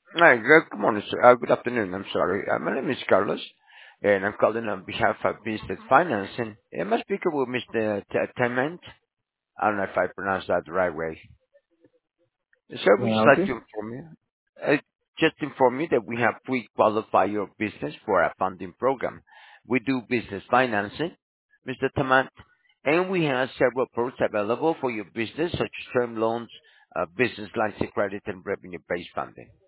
Hi, good morning, sir. Good afternoon, I'm sorry. My name is Carlos, and I'm calling on behalf of Business Financing. Am I speaking with Mr. Tement? I don't know if I pronounced that the right way. So we just like Okay. to inform you, just inform you that we have pre-qualified your business for a funding program. We do business financing, Mr. Tamant, and we have several products available for your business, such as term loans, business lines of credit, and revenue-based funding.